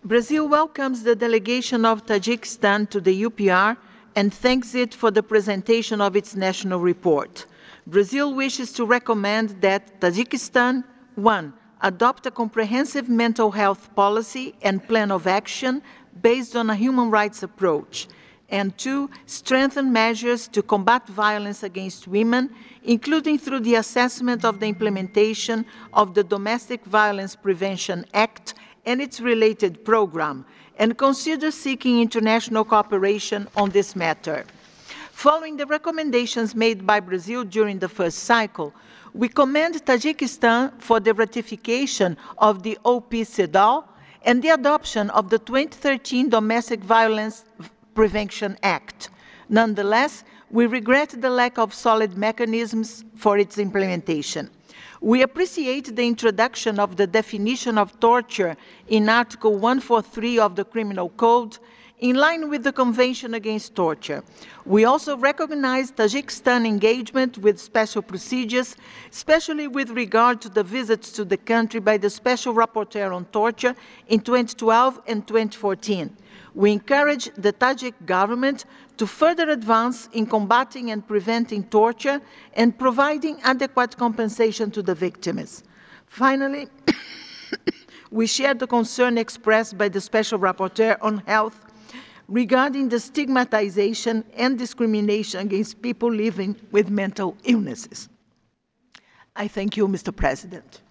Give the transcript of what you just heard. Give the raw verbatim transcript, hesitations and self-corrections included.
Brazil welcomes the delegation of Tajikistan to the U P R and thanks it for the presentation of its national report. Brazil wishes to recommend that Tajikistan, one, adopt a comprehensive mental health policy and plan of action based on a human rights approach, and two, strengthen measures to combat violence against women, including through the assessment of the implementation of the Domestic Violence Prevention Act and its related program, and consider seeking international cooperation on this matter. Following the recommendations made by Brazil during the first cycle, we commend Tajikistan for the ratification of the O P CEDAW and the adoption of the twenty thirteen Domestic Violence Prevention Act. Nonetheless, we regret the lack of solid mechanisms for its implementation. We appreciate the introduction of the definition of torture in Article one forty-three of the Criminal Code, in line with the Convention Against Torture. We also recognize Tajikistan engagement with special procedures, especially with regard to the visits to the country by the Special Rapporteur on Torture in twenty twelve and twenty fourteen. We encourage the Tajik government to further advance in combating and preventing torture and providing adequate compensation to the victims. Finally, we share the concern expressed by the Special Rapporteur on Health regarding the stigmatization and discrimination against people living with mental illnesses. I thank you, Mister President.